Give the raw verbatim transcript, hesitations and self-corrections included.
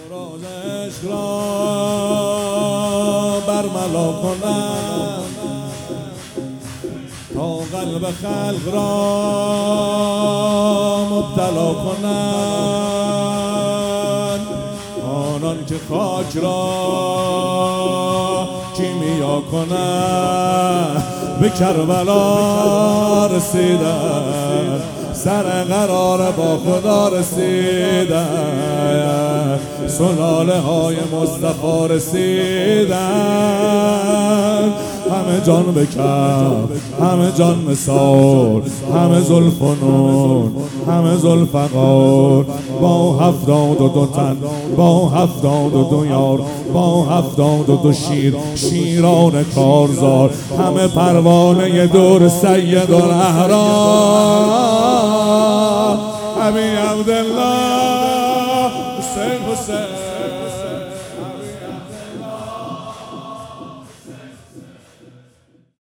روز عشق را برملا کنند تا قلب خلق را مبتلا کنند. آنان که خاک را کیمیا کنند به کربلا رسیدند، سر قرار با خدا رسیدند، سلاله های مصطفی رسیدند. همه جان به کف، همه جان مثال، همه زلف و نون، همه ذوالفقار، با هفتاد و دو تن، با هفتاد و دو یار، با هفتاد و دو شیر، شیران کارزار، همه پروانه دور سید الاحرار ابی عبدالله حسین حسین.